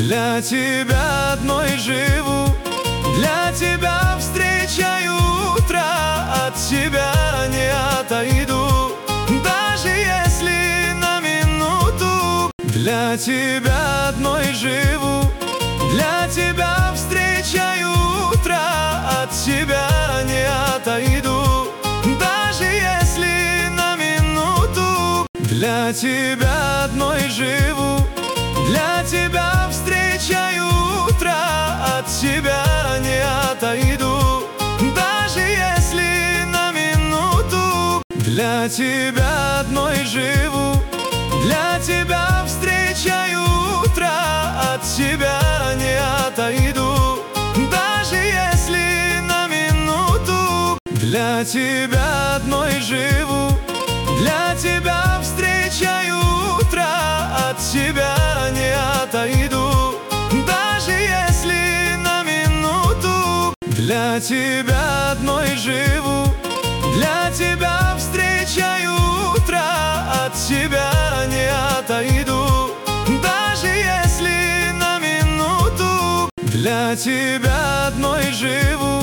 Для тебя одной живу, для тебя встречаю утро, от тебя не отойду, даже если на минуту. Для тебя одной живу, для тебя встречаю утро, от тебя не отойду, даже если на минуту. Для тебя одной живу, для тебя встречаю утро, от тебя не отойду, даже если на минуту. Для тебя одной живу, для тебя встречаю утро, от тебя не отойду, даже если на минуту. Для тебя одной живу, для тебя встречаю утро, от тебя не отойду, даже если на минуту. Для тебя одной живу, для тебя встречаю утро, от тебя не отойду, даже если на минуту. Для тебя одной живу,